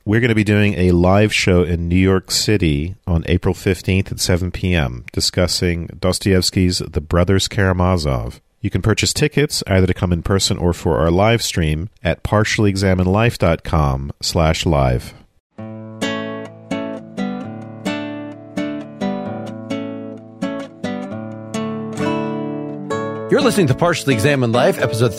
We're going to be doing a live show in New York City on April 15th at 7 p.m. discussing Dostoevsky's The Brothers Karamazov. You can purchase tickets either to come in person or for our live stream at partiallyexaminedlife.com/live. You're listening to Partially Examined Life, episode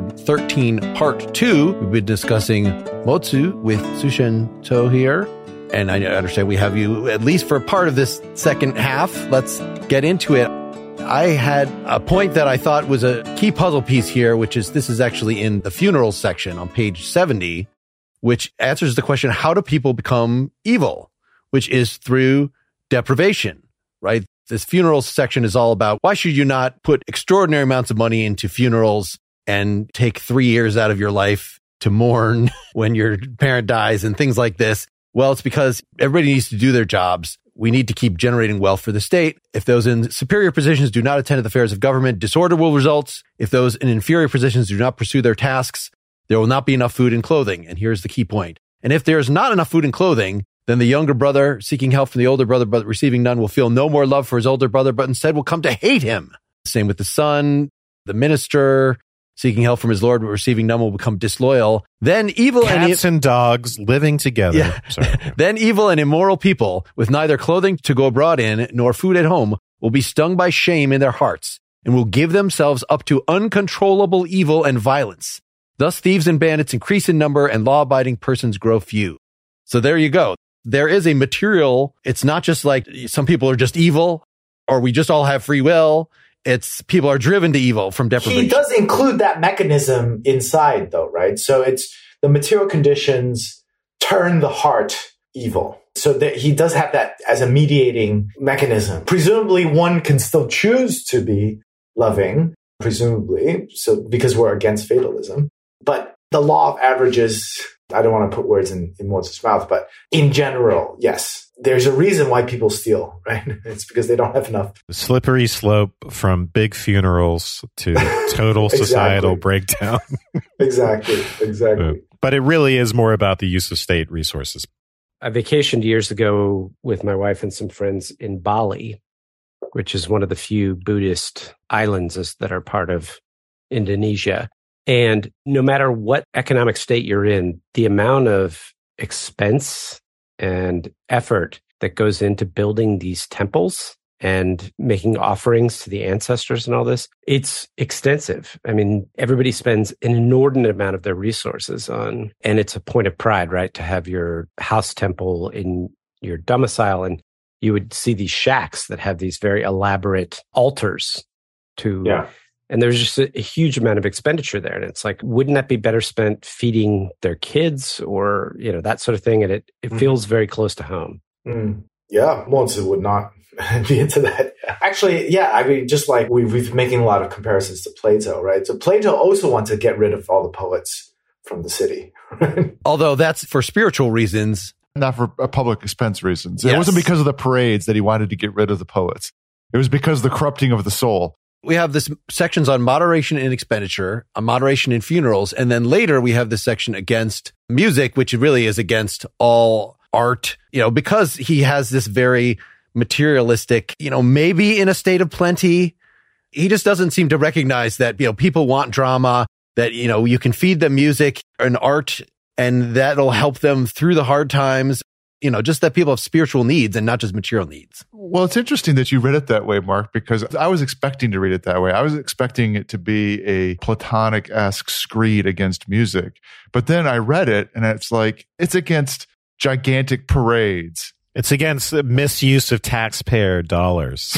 313, part 2. We've been discussing Motsu with Sushen To here. And I understand we have you at least for part of this second half. Let's get into it. I had a point that I thought was a key puzzle piece here, which is this is actually in the funerals section on page 70, which answers the question, how do people become evil? Which is through deprivation, right? This funerals section is all about why should you not put extraordinary amounts of money into funerals and take 3 years out of your life to mourn when your parent dies and things like this. Well, it's because everybody needs to do their jobs. We need to keep generating wealth for the state. If those in superior positions do not attend to the affairs of government, disorder will result. If those in inferior positions do not pursue their tasks, there will not be enough food and clothing. And here's the key point. And if there's not enough food and clothing, then the younger brother seeking help from the older brother but receiving none will feel no more love for his older brother, but instead will come to hate him. Same with the son, the minister seeking help from his lord but receiving none will become disloyal. Then evil Cats and dogs living together. Yeah. Sorry. Then evil and immoral people with neither clothing to go abroad in nor food at home will be stung by shame in their hearts and will give themselves up to uncontrollable evil and violence. Thus thieves and bandits increase in number and law-abiding persons grow few. So there you go. There is a material. It's not just like some people are just evil or we just all have free will. It's people are driven to evil from deprivation. He does include that mechanism inside though, right? So it's the material conditions turn the heart evil. So that he does have that as a mediating mechanism. Presumably one can still choose to be loving, presumably. So because we're against fatalism, but the law of averages, I don't want to put words in Mozart's mouth, but in general, yes, there's a reason why people steal, right? It's because they don't have enough. Slippery slope from big funerals to total societal breakdown. Exactly. But it really is more about the use of state resources. I vacationed years ago with my wife and some friends in Bali, which is one of the few Buddhist islands that are part of Indonesia. And no matter what economic state you're in, the amount of expense and effort that goes into building these temples and making offerings to the ancestors and all this, it's extensive. I mean, everybody spends an inordinate amount of their resources on, and it's a point of pride, right? To have your house temple in your domicile. And you would see these shacks that have these very elaborate altars to... Yeah. And there's just a huge amount of expenditure there. And it's like, wouldn't that be better spent feeding their kids or, that sort of thing? And it feels very close to home. Yeah, Mozart would not be into that. Actually, yeah, I mean, just like we've been making a lot of comparisons to Plato, right? So Plato also wanted to get rid of all the poets from the city. Although that's for spiritual reasons. Not for public expense reasons. Yes. It wasn't because of the parades that he wanted to get rid of the poets. It was because of the corrupting of the soul. We have this sections on moderation in expenditure, on moderation in funerals, and then later we have this section against music, which really is against all art, because he has this very materialistic, maybe in a state of plenty. He just doesn't seem to recognize that, people want drama, that, you can feed them music and art, and that'll help them through the hard times. Just that people have spiritual needs and not just material needs. Well, it's interesting that you read it that way, Mark, because I was expecting to read it that way. I was expecting it to be a Platonic-esque screed against music. But then I read it and it's like, it's against gigantic parades. It's against the misuse of taxpayer dollars.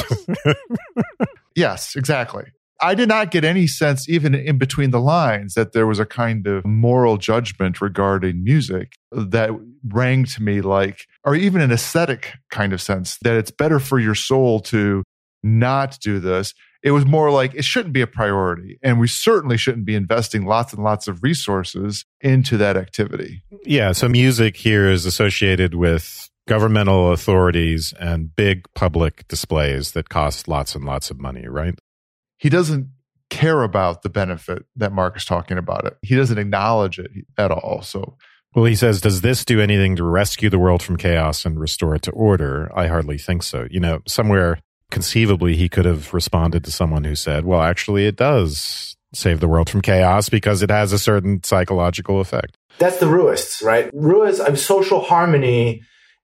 Yes, exactly. I did not get any sense, even in between the lines, that there was a kind of moral judgment regarding music that rang to me like, or even an aesthetic kind of sense, that it's better for your soul to not do this. It was more like it shouldn't be a priority. And we certainly shouldn't be investing lots and lots of resources into that activity. Yeah. So music here is associated with governmental authorities and big public displays that cost lots and lots of money, right? He doesn't care about the benefit that Mark is talking about. He doesn't acknowledge it at all. So Well, he says, does this do anything to rescue the world from chaos and restore it to order? I hardly think so. Somewhere conceivably he could have responded to someone who said, well, actually it does save the world from chaos because it has a certain psychological effect. That's the Ruists, right? Social harmony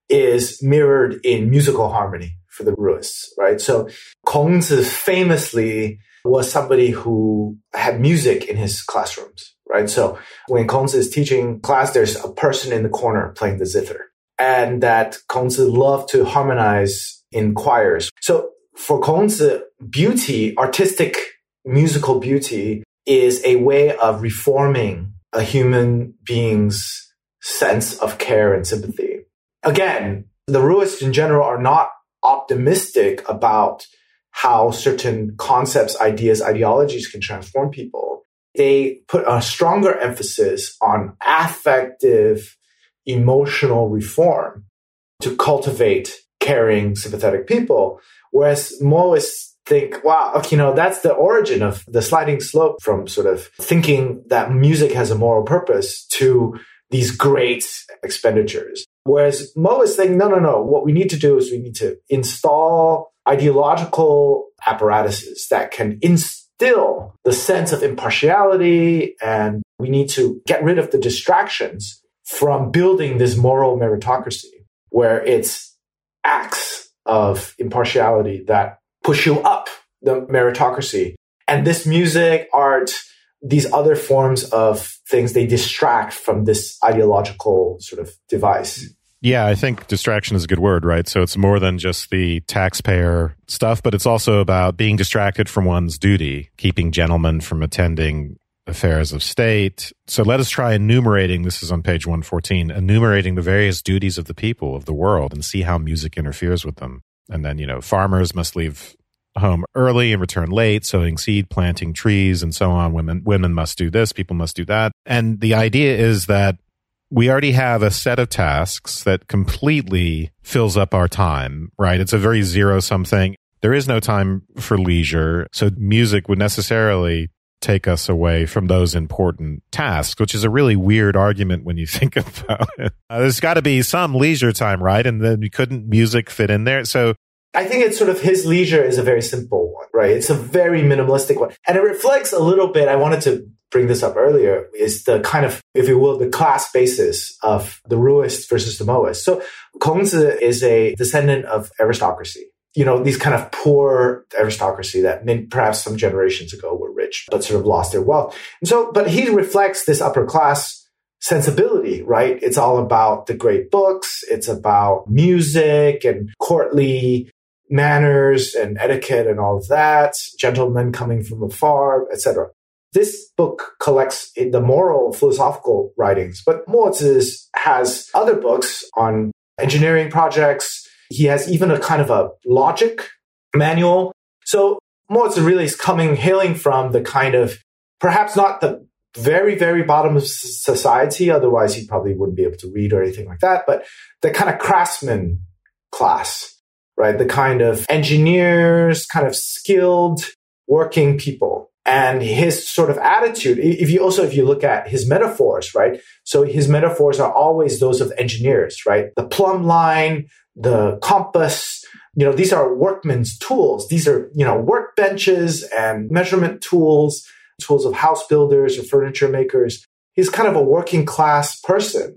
is mirrored in musical harmony for the Ruists, right? So Kongzi famously was somebody who had music in his classrooms, right? So when Kongzi is teaching class, there's a person in the corner playing the zither. And that Kongzi loved to harmonize in choirs. So for Kongzi, beauty, artistic musical beauty, is a way of reforming a human being's sense of care and sympathy. Again, the Ruists in general are not optimistic about how certain concepts, ideas, ideologies can transform people. They put a stronger emphasis on affective, emotional reform to cultivate caring, sympathetic people. Whereas Moists think, wow, that's the origin of the sliding slope from sort of thinking that music has a moral purpose to these great expenditures. Whereas Moists think, no. What we need to do is we need to install ideological apparatuses that can instill the sense of impartiality, and we need to get rid of the distractions from building this moral meritocracy, where it's acts of impartiality that push you up the meritocracy. And this music, art, these other forms of things, they distract from this ideological sort of device. Yeah, I think distraction is a good word, right? So it's more than just the taxpayer stuff, but it's also about being distracted from one's duty, keeping gentlemen from attending affairs of state. So let us try enumerating, this is on page 114, enumerating the various duties of the people of the world and see how music interferes with them. And then, farmers must leave home early and return late, sowing seed, planting trees, and so on. Women must do this, people must do that. And the idea is that we already have a set of tasks that completely fills up our time, right? It's a very zero-sum thing. There is no time for leisure. So music would necessarily take us away from those important tasks, which is a really weird argument when you think about it. There's got to be some leisure time, right? And then couldn't music fit in there? So I think it's sort of his leisure is a very simple one, right? It's a very minimalistic one. And it reflects a little bit, I wanted to bring this up earlier, is the kind of, if you will, the class basis of the Ruists versus the Moists. So Kongzi is a descendant of aristocracy. These kind of poor aristocracy that perhaps some generations ago were rich, but sort of lost their wealth. And so, but he reflects this upper class sensibility, right? It's all about the great books. It's about music and courtly manners and etiquette and all of that, gentlemen coming from afar, etc. This book collects the moral philosophical writings, but Moists has other books on engineering projects. He has even a kind of a logic manual. So Moists really is hailing from the kind of, perhaps not the very, very bottom of society, otherwise he probably wouldn't be able to read or anything like that, but the kind of craftsman class, right? The kind of engineers, kind of skilled working people. And his sort of attitude, if you look at his metaphors, right? So his metaphors are always those of engineers, right? The plumb line, the compass, these are workmen's tools. These are, workbenches and measurement tools of house builders or furniture makers. He's kind of a working class person.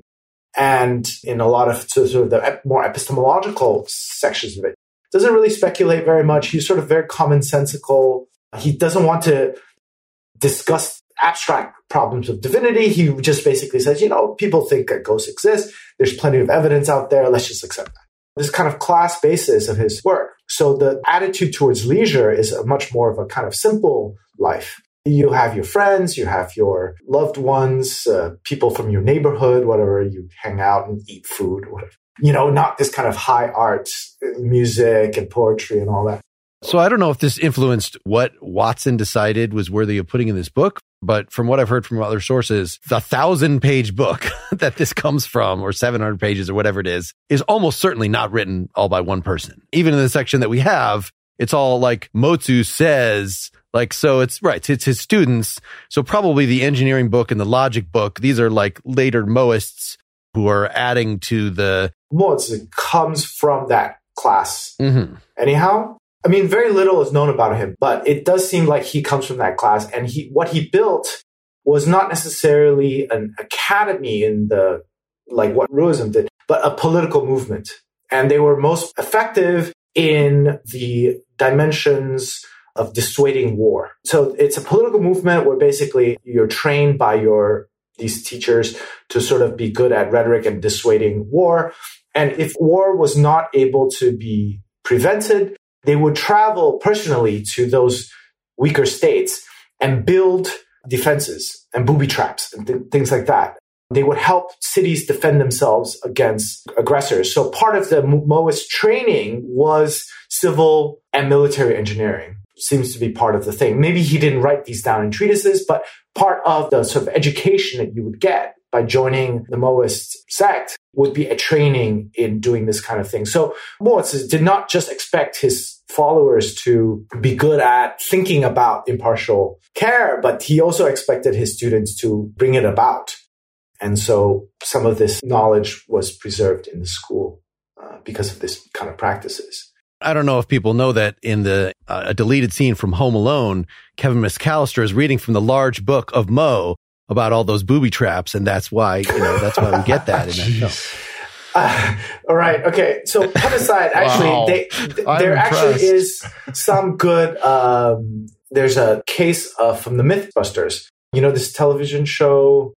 And in a lot of sort of the more epistemological sections of it, doesn't really speculate very much. He's sort of very commonsensical. He doesn't want to discuss abstract problems of divinity. He just basically says, people think that ghosts exist. There's plenty of evidence out there. Let's just accept that. This kind of class basis of his work. So the attitude towards leisure is a much more of a kind of simple life. You have your friends, you have your loved ones, people from your neighborhood, whatever, you hang out and eat food, whatever. Not this kind of high art, music and poetry and all that. So I don't know if this influenced what Watson decided was worthy of putting in this book, but from what I've heard from other sources, the 1,000-page book that this comes from, or 700 pages or whatever it is almost certainly not written all by one person. Even in the section that we have, it's all like Motsu says, so it's right. It's his students. So probably the engineering book and the logic book, these are like later Moists who are adding to the... Mozi comes from that class. Mm-hmm. Anyhow, I mean, very little is known about him, but it does seem like he comes from that class. And what he built was not necessarily an academy in the, like what Ruism did, but a political movement. And they were most effective in the dimensions of dissuading war. So it's a political movement where basically you're trained by these teachers to sort of be good at rhetoric and dissuading war. And if war was not able to be prevented, they would travel personally to those weaker states and build defenses and booby traps and things like that. They would help cities defend themselves against aggressors. So part of the Maoist training was civil and military engineering. Seems to be part of the thing. Maybe he didn't write these down in treatises, but part of the sort of education that you would get by joining the Maoist sect would be a training in doing this kind of thing. So Mozi did not just expect his followers to be good at thinking about impartial care, but he also expected his students to bring it about. And so some of this knowledge was preserved in the school because of this kind of practices. I don't know if people know that in the a deleted scene from Home Alone, Kevin McAllister is reading from the large book of Mo about all those booby traps, and that's why we get that in that film. All right. Okay. So put aside, actually, there actually is some good. There's a case from the Mythbusters. You know, this television show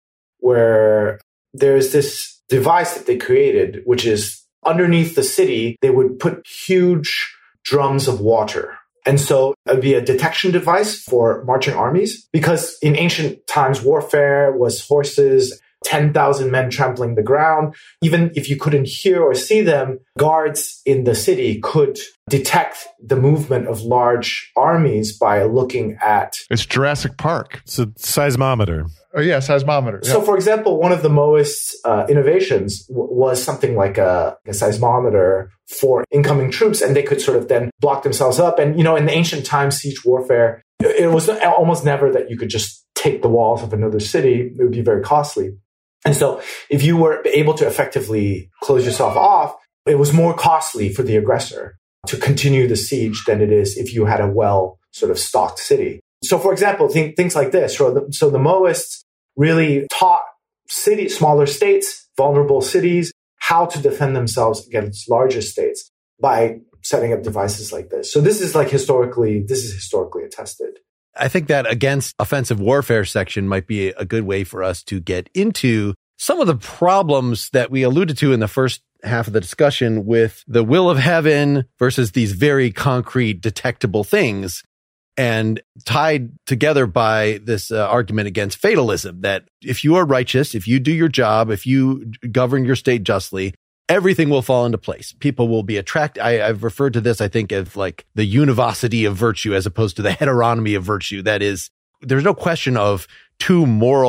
where there's this device that they created, which is underneath the city, they would put huge drums of water. And so it would be a detection device for marching armies, because in ancient times, warfare was horses, 10,000 men trampling the ground. Even if you couldn't hear or see them, guards in the city could detect the movement of large armies by looking at... It's Jurassic Park. It's a seismometer. Oh, yeah, seismometer. Yeah. So, for example, one of the Maoist innovations was something like a seismometer for incoming troops, and they could sort of then block themselves up. And, you know, in the ancient times, siege warfare, it was almost never that you could just take the walls of another city. It would be very costly. And so if you were able to effectively close yourself off, it was more costly for the aggressor to continue the siege than it is if you had a well sort of stocked city. So, for example, things like this. So the Maoists really taught smaller states, vulnerable cities, how to defend themselves against larger states by setting up devices like this. So this is historically attested. I think that against offensive warfare section might be a good way for us to get into some of the problems that we alluded to in the first half of the discussion with the will of heaven versus these very concrete, detectable things, and tied together by this argument against fatalism, that if you are righteous, if you do your job, if you govern your state justly, everything will fall into place. People will be attracted. I've referred to this, I think, as like the univocity of virtue as opposed to the heteronomy of virtue. That is, there's no question of two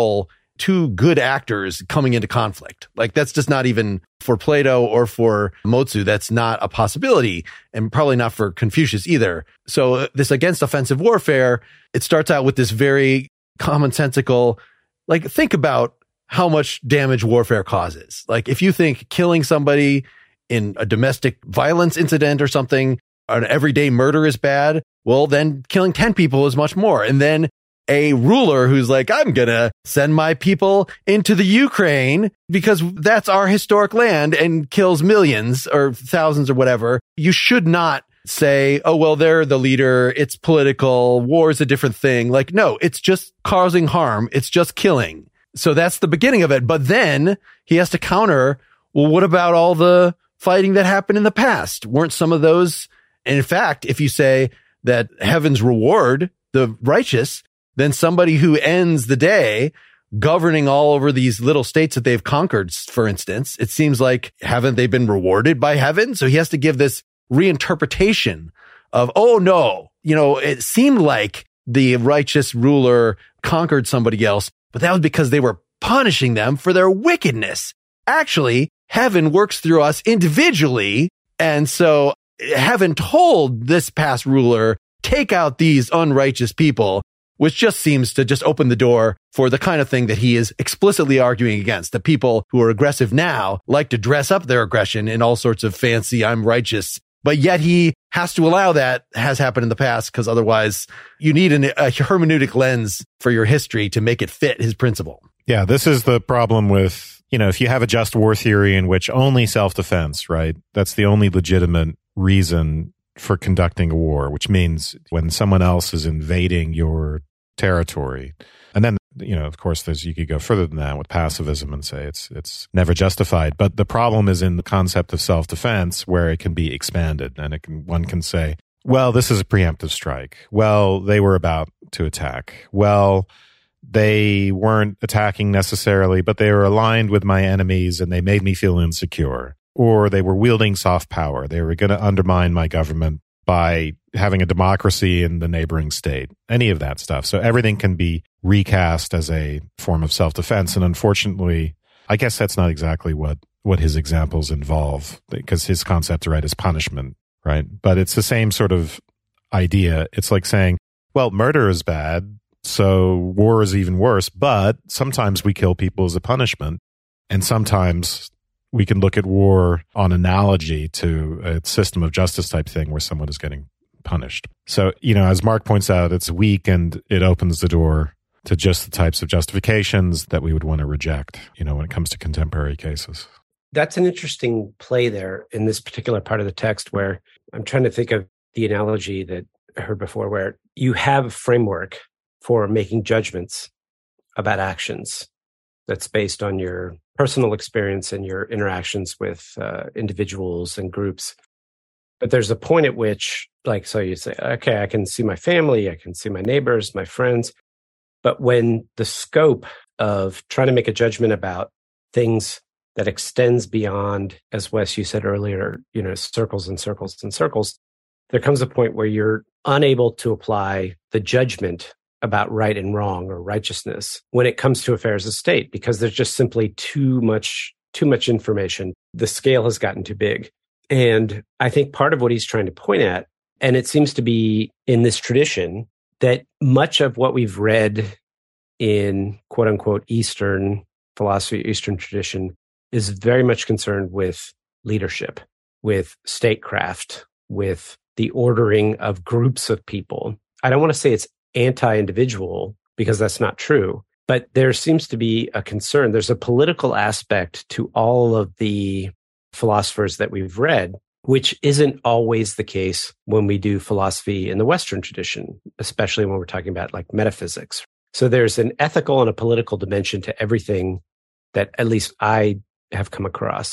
good actors coming into conflict. Like, that's just not even for Plato or for Mozi. That's not a possibility, and probably not for Confucius either. So this against offensive warfare, it starts out with this very commonsensical, like, think about how much damage warfare causes. Like, if you think killing somebody in a domestic violence incident or something, an everyday murder is bad, well, then killing 10 people is much more. And then a ruler who's like, I'm going to send my people into the Ukraine because that's our historic land, and kills millions or thousands or whatever. You should not say, oh, well, they're the leader. It's political. War is a different thing. Like, no, it's just causing harm. It's just killing. So that's the beginning of it. But then he has to counter, well, what about all the fighting that happened in the past? Weren't some of those? And in fact, if you say that heavens reward the righteous, then somebody who ends the day governing all over these little states that they've conquered, for instance, it seems like, haven't they been rewarded by heaven? So he has to give this reinterpretation of, oh no, it seemed like the righteous ruler conquered somebody else, but that was because they were punishing them for their wickedness. Actually, heaven works through us individually. And so heaven told this past ruler, take out these unrighteous people. which just seems to just open the door for the kind of thing that he is explicitly arguing against. The people who are aggressive now like to dress up their aggression in all sorts of fancy, I'm righteous, but yet he has to allow that, has happened in the past, because otherwise you need a hermeneutic lens for your history to make it fit his principle. Yeah, this is the problem with, if you have a just war theory in which only self-defense, right? That's the only legitimate reason for conducting a war, which means when someone else is invading your territory. And then, of course, you could go further than that with pacifism and say it's never justified. But the problem is in the concept of self-defense, where it can be expanded, and one can say, well, this is a preemptive strike. Well, they were about to attack. Well, they weren't attacking necessarily, but they were aligned with my enemies and they made me feel insecure. Or they were wielding soft power. They were going to undermine my government by having a democracy in the neighboring state, any of that stuff. So everything can be recast as a form of self-defense. And unfortunately, I guess that's not exactly what his examples involve, because his concept, right, is punishment, right? But it's the same sort of idea. It's like saying, well, murder is bad, so war is even worse, but sometimes we kill people as a punishment, and sometimes we can look at war on analogy to a system of justice type thing where someone is getting punished. So, as Mark points out, it's weak and it opens the door to just the types of justifications that we would want to reject, when it comes to contemporary cases. That's an interesting play there in this particular part of the text, where I'm trying to think of the analogy that I heard before, where you have a framework for making judgments about actions that's based on your personal experience and your interactions with individuals and groups. But there's a point at which, so you say, okay, I can see my family, I can see my neighbors, my friends. But when the scope of trying to make a judgment about things that extends beyond, as Wes, you said earlier, circles and circles and circles, there comes a point where you're unable to apply the judgment about right and wrong or righteousness when it comes to affairs of state, because there's just simply too much information. The scale has gotten too big. And I think part of what he's trying to point at, and it seems to be in this tradition, that much of what we've read in quote unquote Eastern philosophy, Eastern tradition, is very much concerned with leadership, with statecraft, with the ordering of groups of people. I don't want to say it's anti-individual, because that's not true, but there seems to be a concern. There's a political aspect to all of the philosophers that we've read, which isn't always the case when we do philosophy in the Western tradition, especially when we're talking about metaphysics. So there's an ethical and a political dimension to everything that at least I have come across.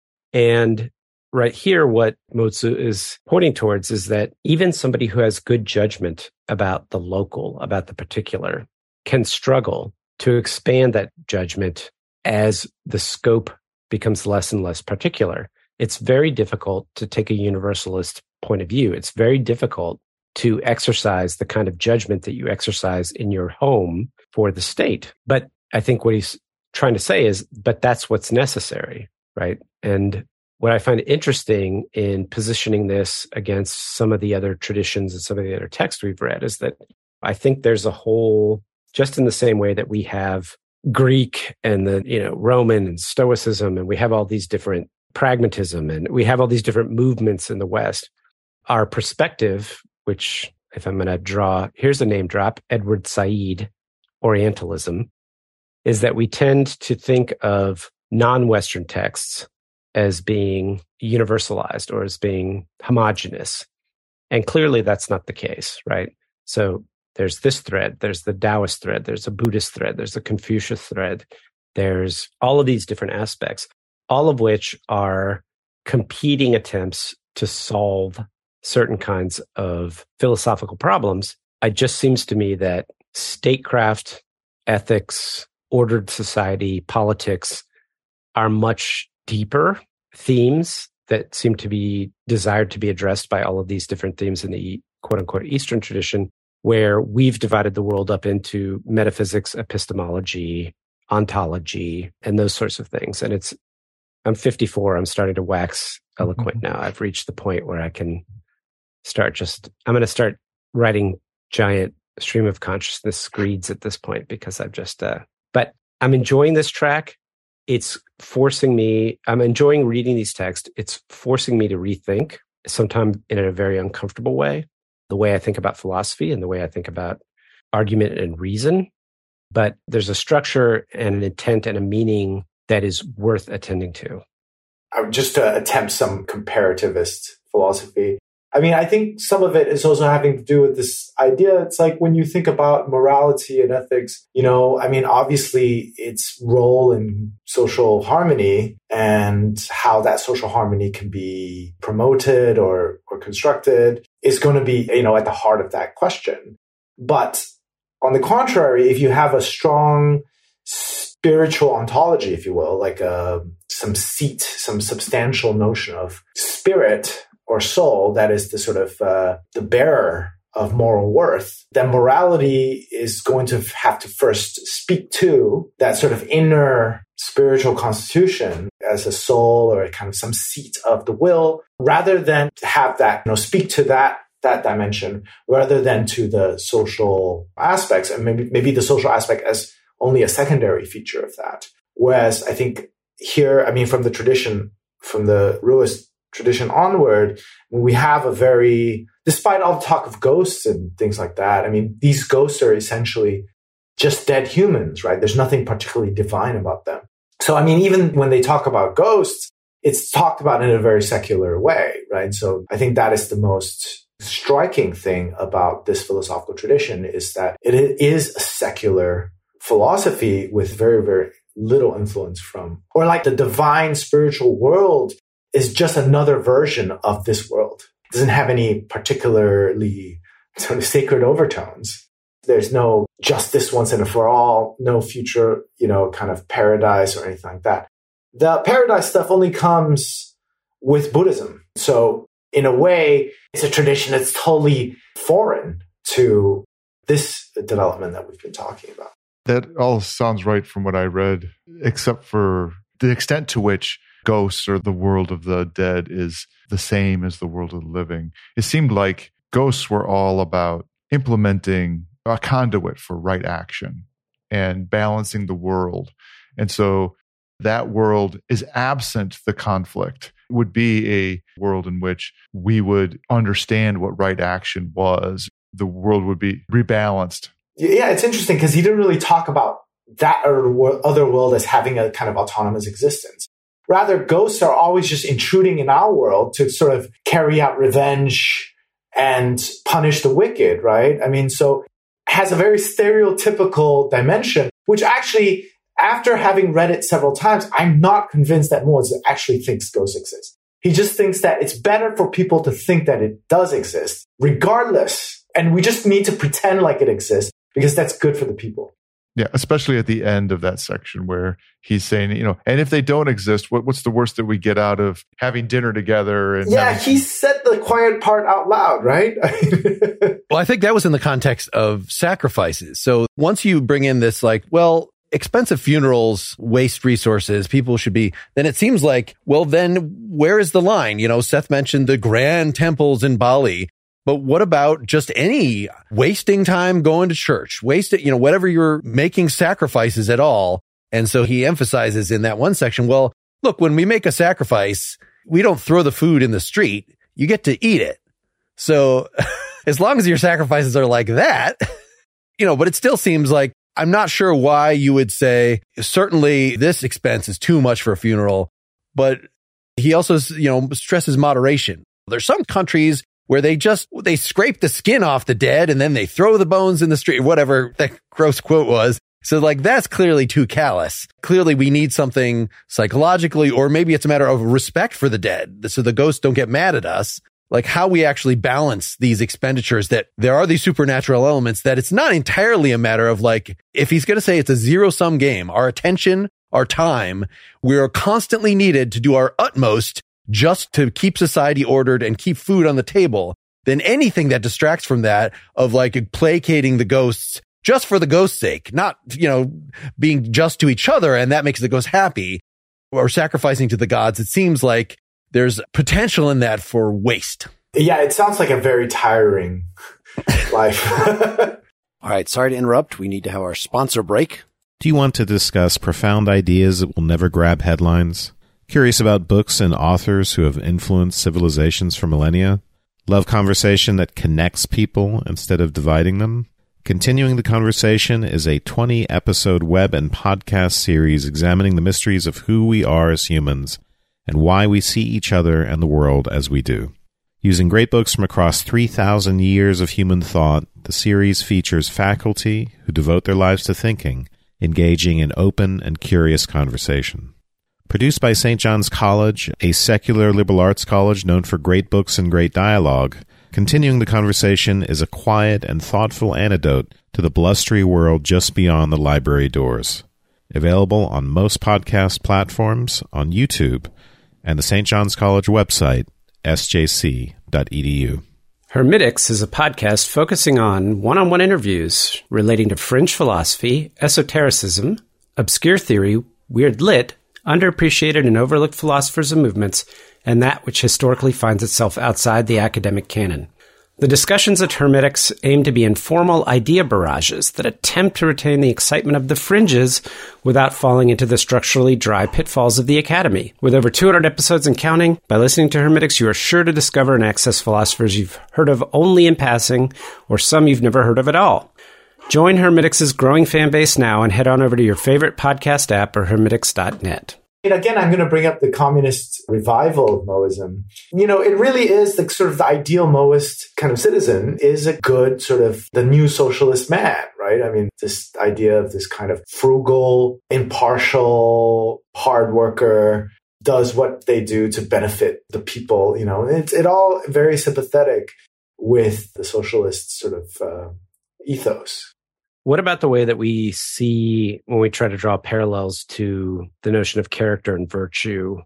And right here, what Mo-Tzu is pointing towards is that even somebody who has good judgment about the local, about the particular, can struggle to expand that judgment as the scope becomes less and less particular. It's very difficult to take a universalist point of view. It's very difficult to exercise the kind of judgment that you exercise in your home for the state. But I think what he's trying to say is, but that's what's necessary, right? And what I find interesting in positioning this against some of the other traditions and some of the other texts we've read is that I think there's a whole, just in the same way that we have Greek and the Roman and Stoicism, and we have all these different pragmatism, and we have all these different movements in the West. Our perspective, which if I'm going to draw, here's a name drop, Edward Said, Orientalism, is that we tend to think of non-Western texts as being universalized or as being homogenous. And clearly that's not the case, right? So there's this thread, there's the Taoist thread, there's a Buddhist thread, there's a Confucius thread, there's all of these different aspects, all of which are competing attempts to solve certain kinds of philosophical problems. It just seems to me that statecraft, ethics, ordered society, politics are much deeper themes that seem to be desired to be addressed by all of these different themes in the quote unquote Eastern tradition, where we've divided the world up into metaphysics, epistemology, ontology, and those sorts of things. And I'm 54. I'm starting to wax eloquent now. I've reached the point where I can I'm going to start writing giant stream of consciousness screeds at this point because I've just, but I'm enjoying this track. It's forcing me, I'm enjoying reading these texts. It's forcing me to rethink, sometimes in a very uncomfortable way, the way I think about philosophy and the way I think about argument and reason. But there's a structure and an intent and a meaning that is worth attending to. Just to attempt some comparativist philosophy. I mean, I think some of it is also having to do with this idea. It's like when you think about morality and ethics, I mean, obviously its role in social harmony and how that social harmony can be promoted or constructed is going to be, at the heart of that question. But on the contrary, if you have a strong spiritual ontology, if you will, like some substantial notion of spirit or soul that is the sort of the bearer of moral worth, then morality is going to have to first speak to that sort of inner spiritual constitution as a soul or a kind of some seat of the will, rather than have that, speak to that dimension, rather than to the social aspects, and maybe the social aspect as only a secondary feature of that. Whereas I think here, I mean, from the Ruist tradition onward, we have despite all the talk of ghosts and things like that, I mean, these ghosts are essentially just dead humans, right? There's nothing particularly divine about them. So, I mean, even when they talk about ghosts, it's talked about in a very secular way, right? So I think that is the most striking thing about this philosophical tradition, is that it is a secular philosophy with very, very little influence from, or like the divine spiritual world is just another version of this world. It doesn't have any particularly sort of sacred overtones. There's no justice once and for all, no future, kind of paradise or anything like that. The paradise stuff only comes with Buddhism. So in a way, it's a tradition that's totally foreign to this development that we've been talking about. That all sounds right from what I read, except for the extent to which ghosts or the world of the dead is the same as the world of the living. It seemed like ghosts were all about implementing a conduit for right action and balancing the world. And so that world is absent the conflict. It would be a world in which we would understand what right action was. The world would be rebalanced. Yeah, it's interesting because he didn't really talk about that other world as having a kind of autonomous existence. Rather, ghosts are always just intruding in our world to sort of carry out revenge and punish the wicked, right? I mean, so it has a very stereotypical dimension, which actually, after having read it several times, I'm not convinced that Moses actually thinks ghosts exist. He just thinks that it's better for people to think that it does exist, regardless. And we just need to pretend like it exists because that's good for the people. Yeah, especially at the end of that section where he's saying, and if they don't exist, what's the worst that we get out of having dinner together? And he said the quiet part out loud, right? Well, I think that was in the context of sacrifices. So once you bring in this, expensive funerals waste resources, people should be, then it seems like, well, then where is the line? Seth mentioned the grand temples in Bali. But what about just any wasting time going to church, whatever you're making sacrifices at all. And so he emphasizes in that one section, well, look, when we make a sacrifice, we don't throw the food in the street. You get to eat it. So as long as your sacrifices are like that, but it still seems like, I'm not sure why you would say, certainly this expense is too much for a funeral, but he also, stresses moderation. There's some countries where they scrape the skin off the dead and then they throw the bones in the street, whatever that gross quote was. So that's clearly too callous. Clearly we need something psychologically, or maybe it's a matter of respect for the dead. So the ghosts don't get mad at us. Like how we actually balance these expenditures, that there are these supernatural elements, that it's not entirely a matter of if he's going to say it's a zero-sum game, our attention, our time, we're constantly needed to do our utmost just to keep society ordered and keep food on the table, then anything that distracts from that of placating the ghosts just for the ghost's sake, not, being just to each other, and that makes the ghost happy, or sacrificing to the gods, it seems like there's potential in that for waste. Yeah, it sounds like a very tiring life. All right, sorry to interrupt. We need to have our sponsor break. Do you want to discuss profound ideas that will never grab headlines? Curious about books and authors who have influenced civilizations for millennia? Love conversation that connects people instead of dividing them? Continuing the Conversation is a 20-episode web and podcast series examining the mysteries of who we are as humans and why we see each other and the world as we do. Using great books from across 3,000 years of human thought, the series features faculty who devote their lives to thinking, engaging in open and curious conversation. Produced by St. John's College, a secular liberal arts college known for great books and great dialogue, Continuing the Conversation is a quiet and thoughtful antidote to the blustery world just beyond the library doors. Available on most podcast platforms, on YouTube, and the St. John's College website, sjc.edu. Hermitics is a podcast focusing on one-on-one interviews relating to fringe philosophy, esotericism, obscure theory, weird lit, underappreciated and overlooked philosophers and movements, and that which historically finds itself outside the academic canon. The discussions at Hermitics aim to be informal idea barrages that attempt to retain the excitement of the fringes without falling into the structurally dry pitfalls of the academy. With over 200 episodes and counting, by listening to Hermitics, you are sure to discover and access philosophers you've heard of only in passing, or some you've never heard of at all. Join Hermitics' growing fan base now and head on over to your favorite podcast app or hermitics.net. And again, I'm going to bring up the communist revival of Moism. It really is the sort of the ideal Moist kind of citizen is a good sort of the new socialist man, right? I mean, this idea of this kind of frugal, impartial, hard worker, does what they do to benefit the people. It's all very sympathetic with the socialist sort of ethos. What about the way that we see when we try to draw parallels to the notion of character and virtue?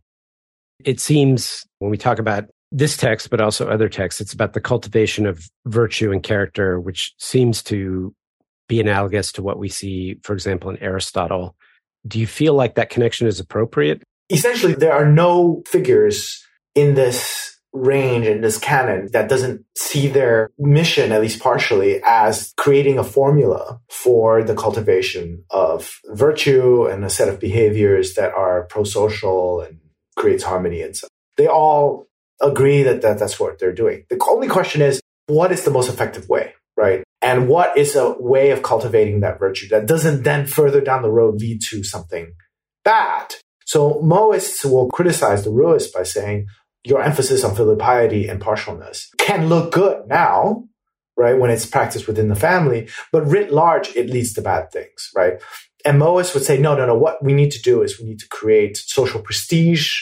It seems when we talk about this text, but also other texts, it's about the cultivation of virtue and character, which seems to be analogous to what we see, for example, in Aristotle. Do you feel like that connection is appropriate? Essentially, there are no figures in this range in this canon that doesn't see their mission, at least partially, as creating a formula for the cultivation of virtue and a set of behaviors that are pro-social and creates harmony and stuff. They all agree that that's what they're doing. The only question is, what is the most effective way, right? And what is a way of cultivating that virtue that doesn't then further down the road lead to something bad? So Moists will criticize the Ruists by saying, your emphasis on filial piety and partialness can look good now, right, when it's practiced within the family, but writ large, it leads to bad things, right? And Moists would say, no, what we need to do is we need to create social prestige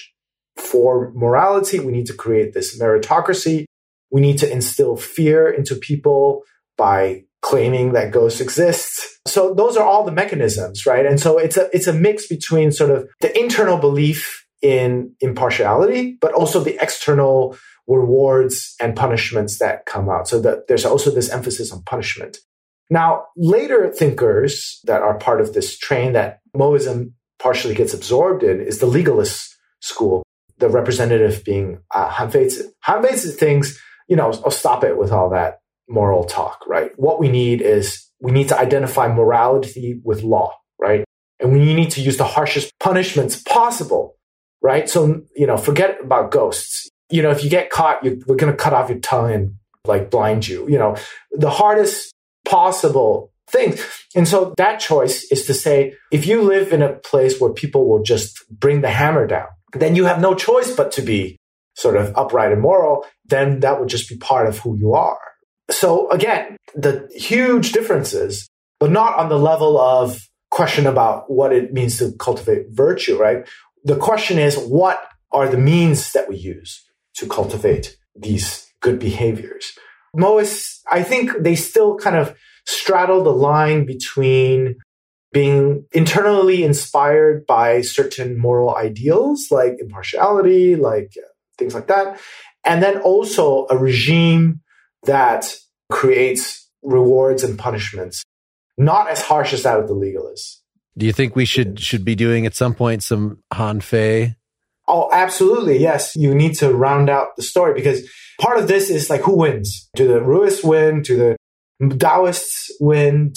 for morality. We need to create this meritocracy. We need to instill fear into people by claiming that ghosts exist. So those are all the mechanisms, right? And so it's a mix between sort of the internal belief in impartiality, but also the external rewards and punishments that come out. So that there's also this emphasis on punishment. Now, later thinkers that are part of this train that Moism partially gets absorbed in is the legalist school, the representative being Han Feizi. Han Feizi thinks, stop it with all that moral talk, right? What we need to identify morality with law, right? And we need to use the harshest punishments possible, right? So, forget about ghosts. If you get caught, we're going to cut off your tongue and blind you, the hardest possible things. And so that choice is to say, if you live in a place where people will just bring the hammer down, then you have no choice but to be sort of upright and moral, then that would just be part of who you are. So again, the huge differences, but not on the level of question about what it means to cultivate virtue, right? The question is, what are the means that we use to cultivate these good behaviors? Moists, I think they still kind of straddle the line between being internally inspired by certain moral ideals, like impartiality, like things like that, and then also a regime that creates rewards and punishments, not as harsh as that of the legalists. Do you think we should be doing at some point some Han Fei? Oh, absolutely. Yes. You need to round out the story because part of this is like who wins? Do the Ruists win? Do the Taoists win?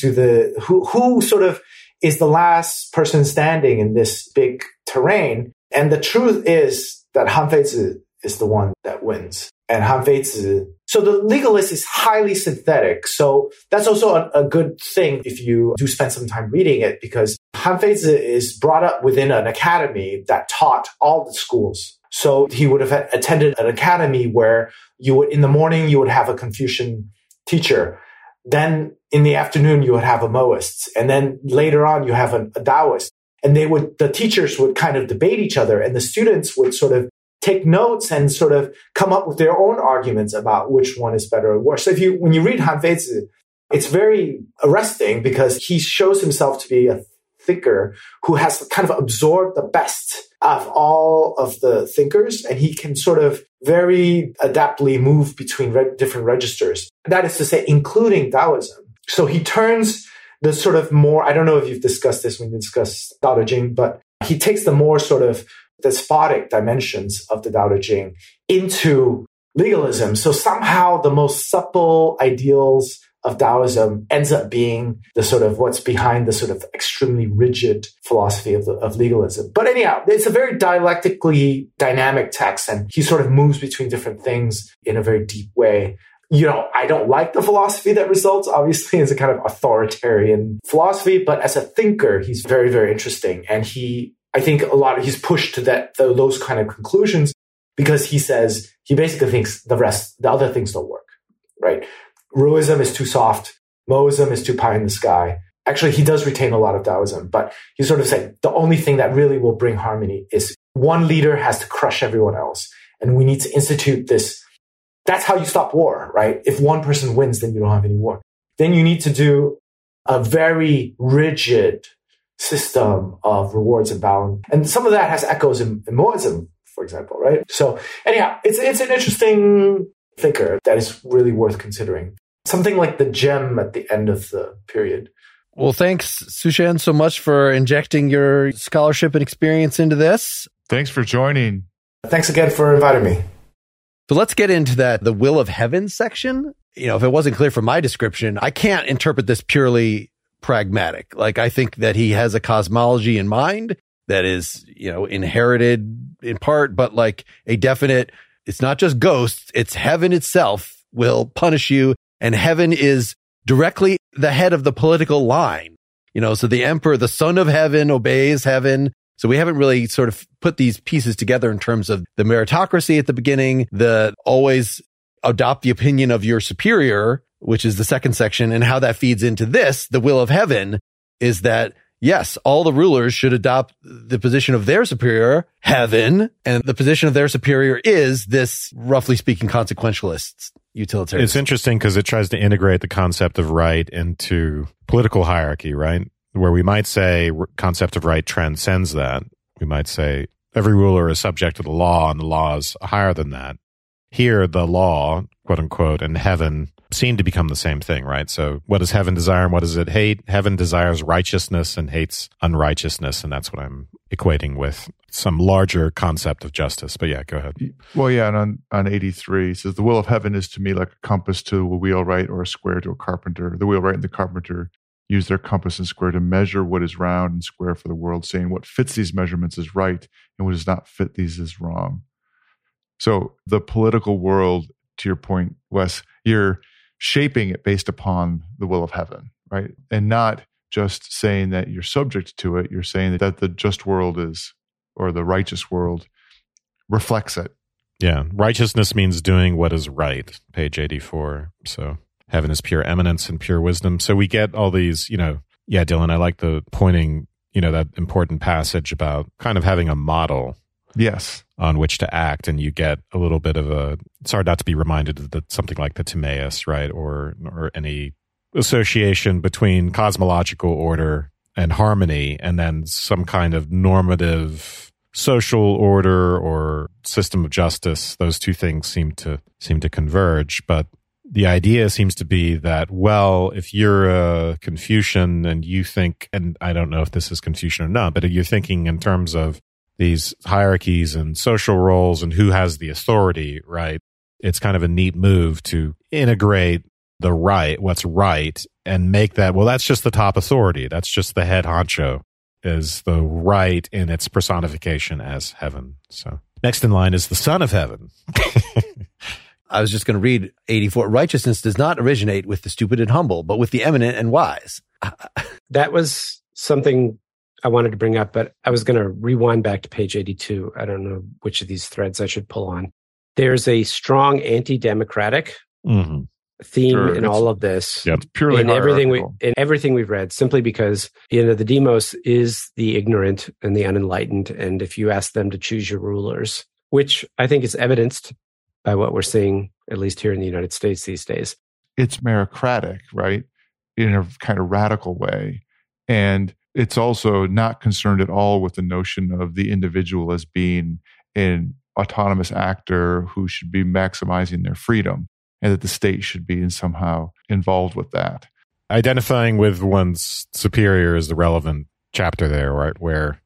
Who sort of is the last person standing in this big terrain? And the truth is that Han Feizi is the one that wins. And Han Feizi, so the legalist is highly synthetic. So that's also a good thing if you do spend some time reading it, because Han Feizi is brought up within an academy that taught all the schools. So he would have attended an academy where in the morning, you would have a Confucian teacher. Then in the afternoon, you would have a Moist. And then later on, you have a Taoist. And the teachers would kind of debate each other, and the students would sort of take notes and sort of come up with their own arguments about which one is better or worse. So when you read Han Feizi, it's very arresting because he shows himself to be a thinker who has kind of absorbed the best of all of the thinkers, and he can sort of very adaptly move between different registers. That is to say, including Taoism. So he turns the sort of more, I don't know if you've discussed this when you discuss Tao Te Ching, but he takes the more sort of despotic dimensions of the Tao Te Ching into legalism. So somehow the most supple ideals of Taoism ends up being the sort of what's behind the sort of extremely rigid philosophy of legalism. But anyhow, it's a very dialectically dynamic text, and he sort of moves between different things in a very deep way. I don't like the philosophy that results, obviously, as a kind of authoritarian philosophy, but as a thinker, he's very, very interesting. And I think he's pushed to those kind of conclusions because he basically thinks the other things don't work, right? Ruism is too soft. Moism is too pie in the sky. Actually, he does retain a lot of Taoism, but he's sort of saying the only thing that really will bring harmony is one leader has to crush everyone else. And we need to institute this. That's how you stop war, right? If one person wins, then you don't have any war. Then you need to do a very rigid system of rewards and balance. And some of that has echoes in Moism, for example, right? So anyhow, it's an interesting thinker that is really worth considering. Something like the gem at the end of the period. Well, thanks, Su-Shan, so much for injecting your scholarship and experience into this. Thanks for joining. Thanks again for inviting me. So let's get into the will of heaven section. If it wasn't clear from my description, I can't interpret this purely pragmatic. Like, I think that he has a cosmology in mind that is, inherited in part, but like a definite, it's not just ghosts, it's heaven itself will punish you. And heaven is directly the head of the political line. So the emperor, the son of heaven, obeys heaven. So we haven't really sort of put these pieces together in terms of the meritocracy at the beginning, the always adopt the opinion of your superior, which is the second section, and how that feeds into this. The will of heaven is that, yes, all the rulers should adopt the position of their superior, heaven, and the position of their superior is this, roughly speaking, consequentialist utilitarian. It's interesting because it tries to integrate the concept of right into political hierarchy, right? Where we might say concept of right transcends that. We might say every ruler is subject to the law and the law is higher than that. Here, the law, quote unquote, and heaven seem to become the same thing, right? So what does heaven desire and what does it hate? Heaven desires righteousness and hates unrighteousness. And that's what I'm equating with some larger concept of justice. But yeah, go ahead. Well, yeah, and on 83, it says, the will of heaven is to me like a compass to a wheelwright or a square to a carpenter. The wheelwright and the carpenter use their compass and square to measure what is round and square for the world, saying what fits these measurements is right and what does not fit these is wrong. So the political world, to your point, Wes, you're shaping it based upon the will of heaven, right? And not just saying that you're subject to it. You're saying that the just world is, or the righteous world reflects it. Yeah. Righteousness means doing what is right, page 84. So heaven is pure eminence and pure wisdom. So we get all these, yeah, Dylan, I like the pointing, that important passage about kind of having a model. Yes. On which to act. And you get a little bit of it's hard not to be reminded of something like the Timaeus, right? Or any association between cosmological order and harmony, and then some kind of normative social order or system of justice. Those two things seem to converge. But the idea seems to be that, well, if you're a Confucian and you think, and I don't know if this is Confucian or not, but if you're thinking in terms of these hierarchies and social roles and who has the authority, right? It's kind of a neat move to integrate the right, what's right, and make that, well, that's just the top authority. That's just the head honcho, is the right in its personification as heaven. So next in line is the Son of Heaven. I was just going to read 84. Righteousness does not originate with the stupid and humble, but with the eminent and wise. That was something I wanted to bring up, but I was going to rewind back to page 82. I don't know which of these threads I should pull on. There's a strong anti-democratic theme in all of this. Yeah, it's purely in everything we've read, simply because the demos is the ignorant and the unenlightened. And if you ask them to choose your rulers, which I think is evidenced by what we're seeing, at least here in the United States these days. It's meritocratic, right? In a kind of radical way. And it's also not concerned at all with the notion of the individual as being an autonomous actor who should be maximizing their freedom, and that the state should be somehow involved with that. Identifying with one's superior is the relevant chapter there, right? Where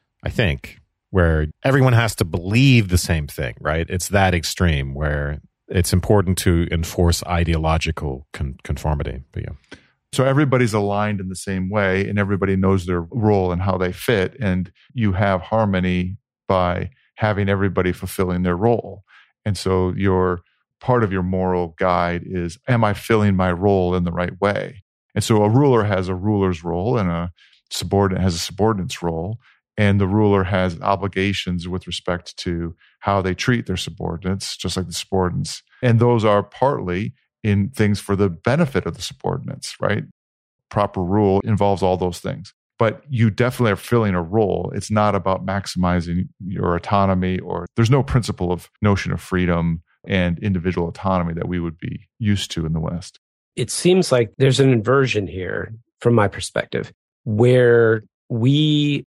everyone has to believe the same thing, right? It's that extreme where it's important to enforce ideological conformity. But yeah. So everybody's aligned in the same way, and everybody knows their role and how they fit. And you have harmony by having everybody fulfilling their role. And so part of your moral guide is, am I filling my role in the right way? And so a ruler has a ruler's role, and a subordinate has a subordinate's role. And the ruler has obligations with respect to how they treat their subordinates, just like the subordinates. And those are partly in things for the benefit of the subordinates, right? Proper rule involves all those things. But you definitely are filling a role. It's not about maximizing your autonomy, or there's no principle of notion of freedom and individual autonomy that we would be used to in the West. It seems like there's an inversion here, from my perspective, where we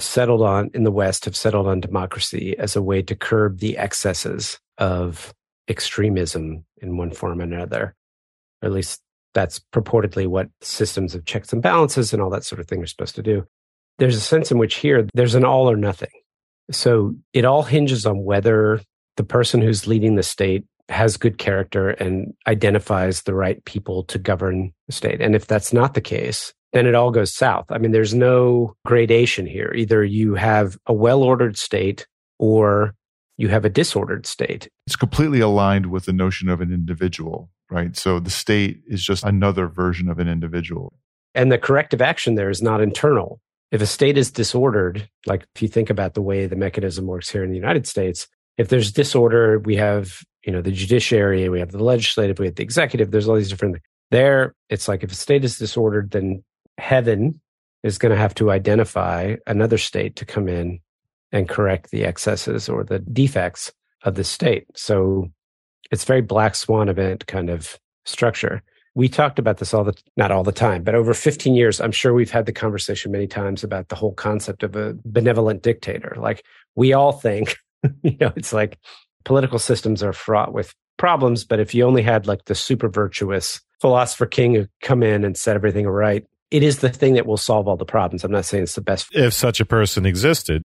in the West have settled on democracy as a way to curb the excesses of extremism in one form or another. Or at least that's purportedly what systems of checks and balances and all that sort of thing are supposed to do. There's a sense in which here there's an all or nothing. So it all hinges on whether the person who's leading the state has good character and identifies the right people to govern the state. And if that's not the case, then it all goes south. I mean, there's no gradation here. Either you have a well-ordered state or you have a disordered state. It's completely aligned with the notion of an individual, right? So the state is just another version of an individual. And the corrective action there is not internal. If a state is disordered, like if you think about the way the mechanism works here in the United States, if there's disorder, we have, the judiciary, we have the legislative, we have the executive, there's all these different things. There, it's like if a state is disordered, then heaven is going to have to identify another state to come in and correct the excesses or the defects of the state. So it's very black swan event kind of structure. We talked about this not all the time, but over 15 years, I'm sure we've had the conversation many times about the whole concept of a benevolent dictator. Like we all think, it's like political systems are fraught with problems, but if you only had like the super virtuous philosopher king who come in and set everything right, it is the thing that will solve all the problems. I'm not saying it's the best. If such a person existed.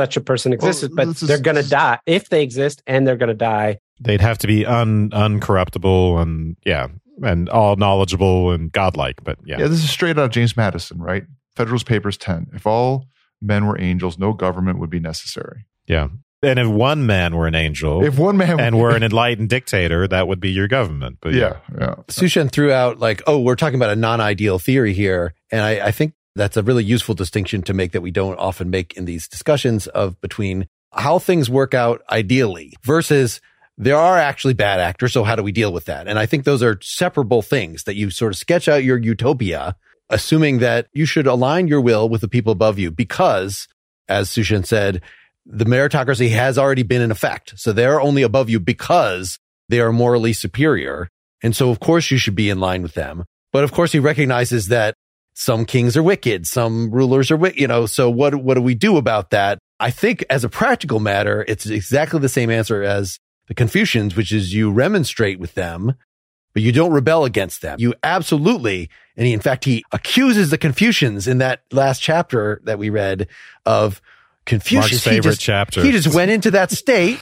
But they're going to die. If they exist and they're going to die. They'd have to be uncorruptible and all knowledgeable and godlike. But yeah. Yeah, this is straight out of James Madison, right? Federalist Papers 10. If all men were angels, no government would be necessary. Yeah. And if one man were an angel, and were an enlightened dictator, that would be your government. But yeah. Sushen threw out we're talking about a non-ideal theory here. And I think that's a really useful distinction to make that we don't often make in these discussions between how things work out ideally versus there are actually bad actors. So how do we deal with that? And I think those are separable things that you sort of sketch out your utopia, assuming that you should align your will with the people above you because, as Sushen said, the meritocracy has already been in effect. So they're only above you because they are morally superior. And so, of course, you should be in line with them. But of course, he recognizes that some kings are wicked, some rulers are wicked, so what do we do about that? I think as a practical matter, it's exactly the same answer as the Confucians, which is you remonstrate with them, but you don't rebel against them. You absolutely, and in fact, he accuses the Confucians in that last chapter that we read of Confucius. Mark's favorite chapter. He just went into that state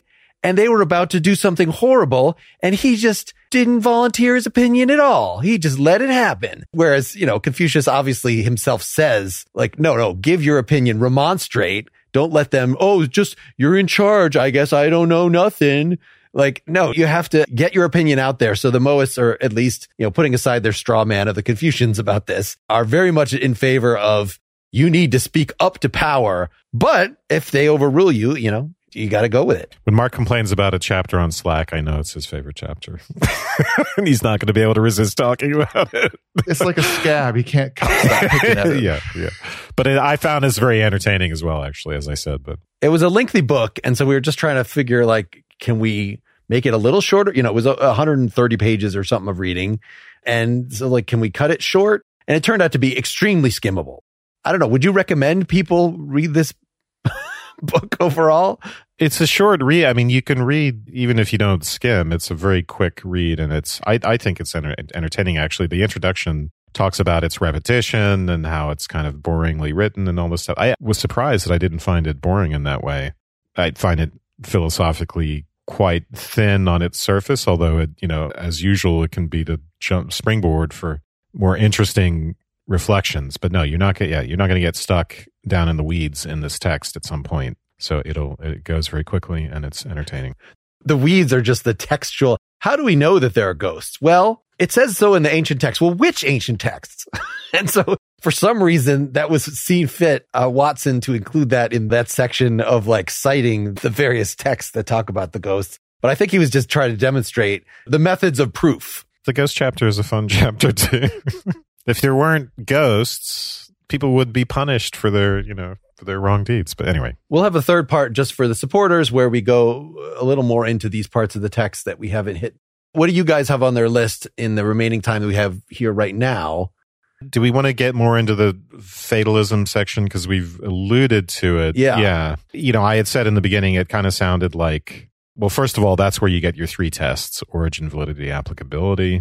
and they were about to do something horrible, and he just didn't volunteer his opinion at all. He just let it happen. Whereas, Confucius obviously himself says, like, no, give your opinion, remonstrate. Don't let them, you're in charge. I guess I don't know nothing. Like, no, you have to get your opinion out there. So the Mohists are at least, putting aside their straw man of the Confucians about this, are very much in favor of you need to speak up to power. But if they overrule you, you got to go with it. When Mark complains about a chapter on Slack, I know it's his favorite chapter. And he's not going to be able to resist talking about it. It's like a scab. He can't stop picking at it. Yeah. But I found this very entertaining as well, actually, as I said. But it was a lengthy book. And so we were just trying to figure, like, can we make it a little shorter? It was 130 pages or something of reading. And so, like, can we cut it short? And it turned out to be extremely skimmable. I don't know. Would you recommend people read this book overall? It's a short read. I mean, you can read even if you don't skim. It's a very quick read, and I think it's entertaining, actually. The introduction talks about its repetition and how it's kind of boringly written and all this stuff. I was surprised that I didn't find it boring in that way. I find it philosophically quite thin on its surface, although it, as usual, it can be the springboard for more interesting reflections. But no, you're not going to get stuck down in the weeds in this text at some point. So it goes very quickly, and it's entertaining. The weeds are just the textual. How do we know that there are ghosts? Well, it says so in the ancient texts. Well, which ancient texts? And so for some reason that was seen fit, Watson, to include that in that section of like citing the various texts that talk about the ghosts. But I think he was just trying to demonstrate the methods of proof. The ghost chapter is a fun chapter too. If there weren't ghosts, people would be punished for their wrong deeds. But anyway, we'll have a third part just for the supporters where we go a little more into these parts of the text that we haven't hit. What do you guys have on their list in the remaining time that we have here right now? Do we want to get more into the fatalism section? Because we've alluded to it. Yeah. I had said in the beginning, it kind of sounded like, well, first of all, that's where you get your three tests: origin, validity, applicability.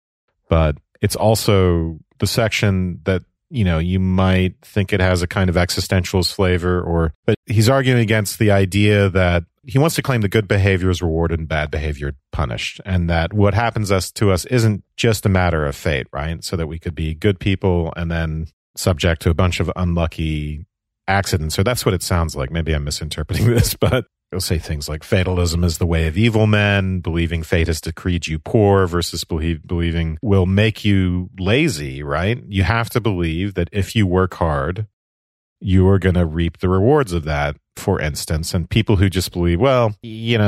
But it's also the section that, you might think it has a kind of existentialist flavor, but he's arguing against the idea that he wants to claim that good behavior is rewarded and bad behavior punished, and that what happens to us isn't just a matter of fate, right? So that we could be good people and then subject to a bunch of unlucky accidents. So that's what it sounds like. Maybe I'm misinterpreting this, but he'll say things like fatalism is the way of evil men, believing fate has decreed you poor versus believing will make you lazy, right? You have to believe that if you work hard, you are going to reap the rewards of that, for instance. And people who just believe, well,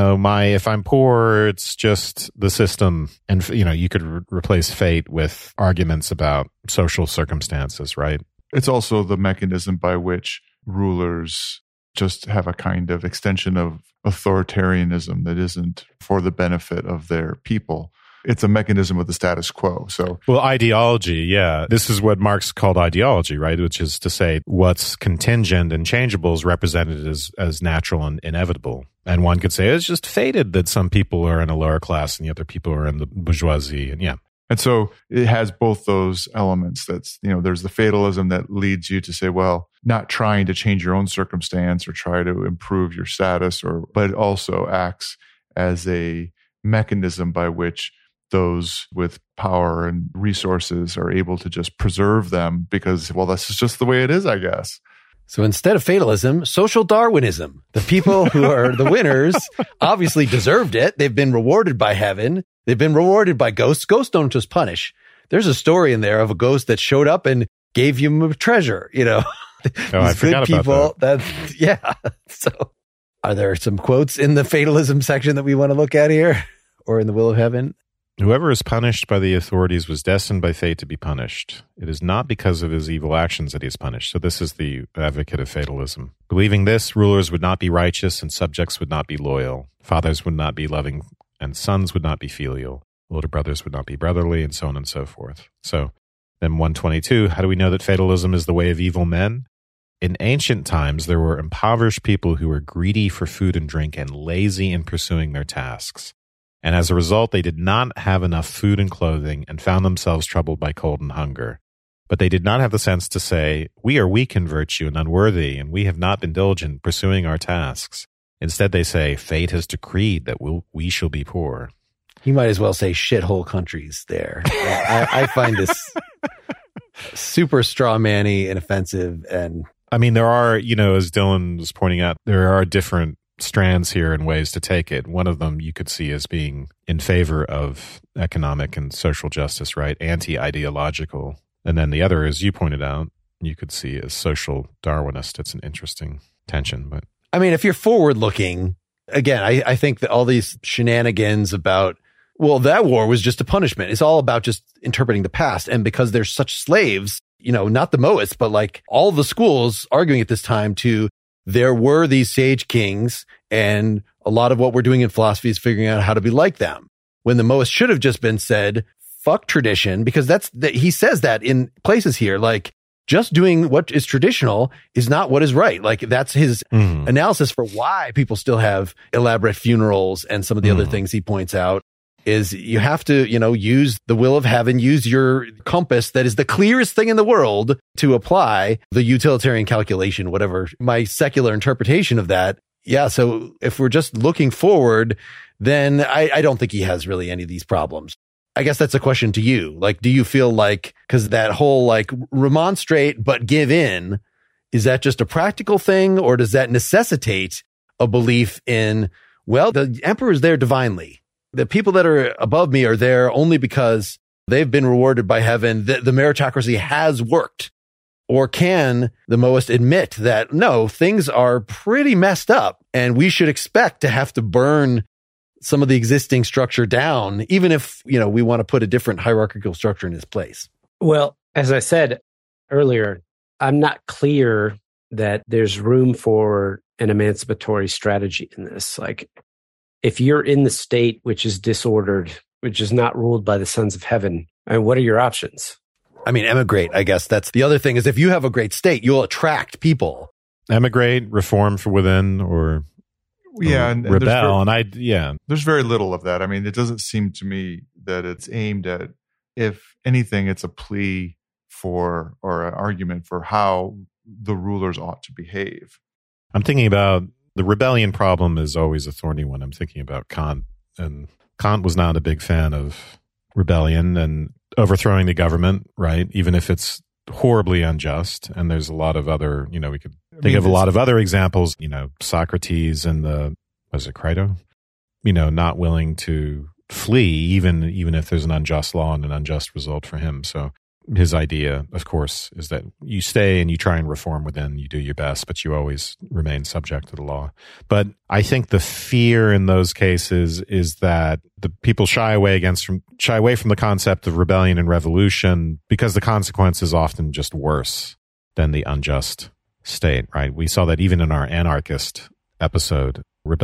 if I'm poor, it's just the system. And, you could replace fate with arguments about social circumstances, right? It's also the mechanism by which rulers just have a kind of extension of authoritarianism that isn't for the benefit of their people. It's a mechanism of the status quo. So, well, ideology, yeah. This is what Marx called ideology, right? Which is to say what's contingent and changeable is represented as natural and inevitable. And one could say it's just fated that some people are in a lower class and the other people are in the bourgeoisie. And yeah. And so it has both those elements. That's, there's the fatalism that leads you to say, well, not trying to change your own circumstance or try to improve your status, but it also acts as a mechanism by which those with power and resources are able to just preserve them because, well, this is just the way it is, I guess. So instead of fatalism, social Darwinism. The people who are the winners obviously deserved it. They've been rewarded by heaven. They've been rewarded by ghosts. Ghosts don't just punish. There's a story in there of a ghost that showed up and gave you a treasure, Oh, I forgot about that. Yeah. So are there some quotes in the fatalism section that we want to look at here or in the will of heaven? Whoever is punished by the authorities was destined by fate to be punished. It is not because of his evil actions that he is punished. So this is the advocate of fatalism. Believing this, rulers would not be righteous and subjects would not be loyal. Fathers would not be loving and sons would not be filial. Older brothers would not be brotherly, and so on and so forth. So then 122, how do we know that fatalism is the way of evil men? In ancient times, there were impoverished people who were greedy for food and drink and lazy in pursuing their tasks. And as a result, they did not have enough food and clothing and found themselves troubled by cold and hunger. But they did not have the sense to say, we are weak in virtue and unworthy, and we have not been diligent in pursuing our tasks. Instead, they say, fate has decreed that we shall be poor. You might as well say shithole countries there. I find this super straw man-y and offensive. And I mean, there are, as Dylan was pointing out, there are different strands here and ways to take it. One of them you could see as being in favor of economic and social justice, right? Anti-ideological. And then the other, as you pointed out, you could see as social Darwinist. It's an interesting tension. But I mean, if you're forward looking, again, I think that all these shenanigans about, well, that war was just a punishment. It's all about just interpreting the past. And because there's such slaves, not the Moists, but like all the schools arguing at this time there were these sage kings, and a lot of what we're doing in philosophy is figuring out how to be like them. When the Moists should have just been said, fuck tradition, because he says that in places here, like just doing what is traditional is not what is right. Like that's his analysis for why people still have elaborate funerals and some of the other things he points out. Is you have to, use the will of heaven, use your compass that is the clearest thing in the world to apply the utilitarian calculation, whatever my secular interpretation of that. Yeah. So if we're just looking forward, then I don't think he has really any of these problems. I guess that's a question to you. Like, do you feel like, because that whole like remonstrate but give in, is that just a practical thing, or does that necessitate a belief in, well, the emperor is there divinely? The people that are above me are there only because they've been rewarded by heaven. The meritocracy has worked. Or can the Moist admit that, no, things are pretty messed up and we should expect to have to burn some of the existing structure down, even if, we want to put a different hierarchical structure in its place? Well, as I said earlier, I'm not clear that there's room for an emancipatory strategy in this. Like, if you're in the state which is disordered, which is not ruled by the sons of heaven, what are your options? I mean, emigrate, I guess. That's the other thing, is if you have a great state, you'll attract people. Emigrate, reform from within, or and rebel. There's very little of that. I mean, it doesn't seem to me that it's aimed at, if anything, it's a plea for, or an argument for how the rulers ought to behave. I'm thinking about the rebellion problem is always a thorny one. I'm thinking about Kant, and Kant was not a big fan of rebellion and overthrowing the government, right? Even if it's horribly unjust. And there's a lot of other, we could think of a lot of other examples, Socrates and Crito, not willing to flee, even if there's an unjust law and an unjust result for him. So his idea, of course, is that you stay and you try and reform within, you do your best, but you always remain subject to the law. But I think the fear in those cases is that the people shy away from the concept of rebellion and revolution because the consequence is often just worse than the unjust state, right? We saw that even in our anarchist episode.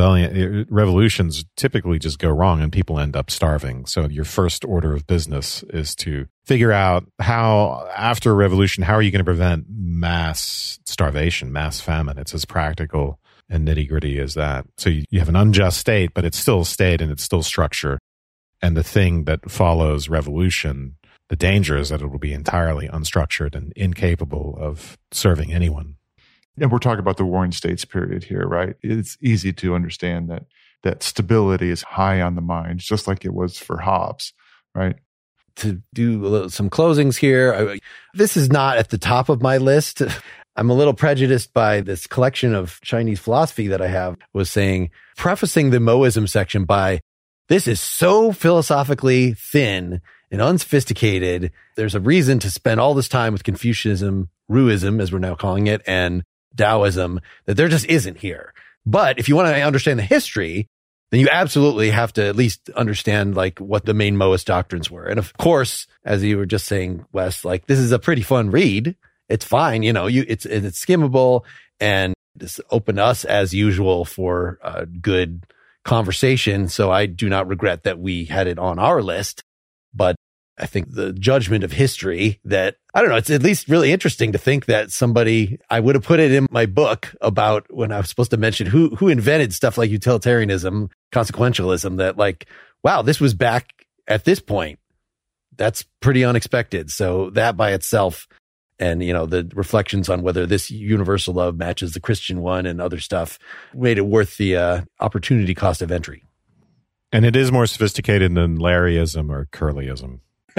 Revolutions typically just go wrong and people end up starving. So your first order of business is to figure out how, after a revolution, how are you going to prevent mass starvation, mass famine? It's as practical and nitty gritty as that. So you have an unjust state, but it's still a state and it's still structure. And the thing that follows revolution, the danger is that it will be entirely unstructured and incapable of serving anyone. And we're talking about the Warring States period here, right? It's easy to understand that stability is high on the mind, just like it was for Hobbes, right? To do some closings here, this is not at the top of my list. I'm a little prejudiced by this collection of Chinese philosophy that I have, was saying, prefacing the Moism section by, this is so philosophically thin and unsophisticated. There's a reason to spend all this time with Confucianism, Ruism, as we're now calling it, and Taoism, that there just isn't here. But if you want to understand the history, then you absolutely have to at least understand like what the main Moist doctrines were. And of course, as you were just saying, Wes, like this is a pretty fun read. It's fine. It's skimmable, and this opened us as usual for a good conversation. So I do not regret that we had it on our list, but I think the judgment of history that, I don't know, it's at least really interesting to think that I would have put it in my book about when I was supposed to mention who invented stuff like utilitarianism, consequentialism, that like, wow, this was back at this point. That's pretty unexpected. So that by itself and, the reflections on whether this universal love matches the Christian one and other stuff made it worth the opportunity cost of entry. And it is more sophisticated than Larryism or Curlyism.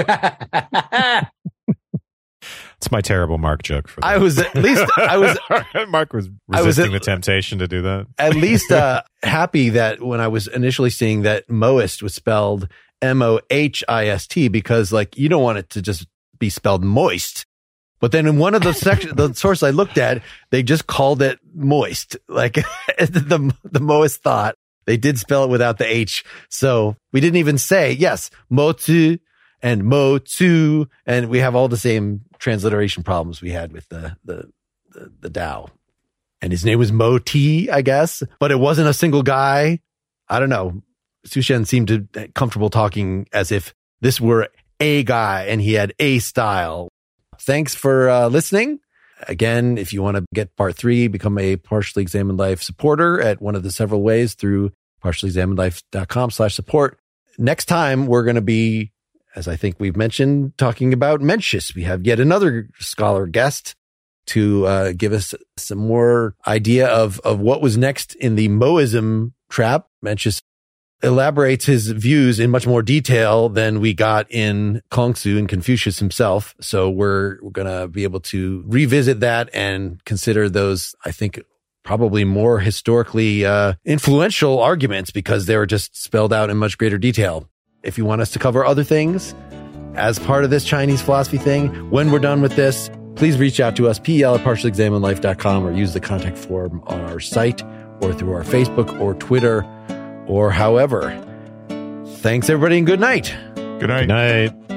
It's my terrible Mark joke for that. Mark was resisting the temptation to do that. At least happy that when I was initially seeing that Moist was spelled Mohist, because you don't want it to just be spelled moist. But then in one of the sections, the source I looked at, they just called it moist. The Moist thought they did spell it without the H. So we didn't even say, yes, Motu and Motu, and we have all the same transliteration problems we had with the Tao. And his name was Moti, I guess, but it wasn't a single guy. I don't know. Sushen seemed to comfortable talking as if this were a guy and he had a style. Thanks for listening. Again, if you want to get part 3, become a Partially Examined Life supporter at one of the several ways through partiallyexaminedlife.com/support. Next time, we're going to be, as I think we've mentioned, talking about Mencius. We have yet another scholar guest to give us some more idea of what was next in the Moism trap. Mencius elaborates his views in much more detail than we got in Kongsu and Confucius himself. So we're going to be able to revisit that and consider those, I think, probably more historically influential arguments because they were just spelled out in much greater detail. If you want us to cover other things as part of this Chinese philosophy thing, when we're done with this, please reach out to us, PL@partiallyexaminedlife.com, or use the contact form on our site or through our Facebook or Twitter or however. Thanks, everybody, and good night. Good night. Good night.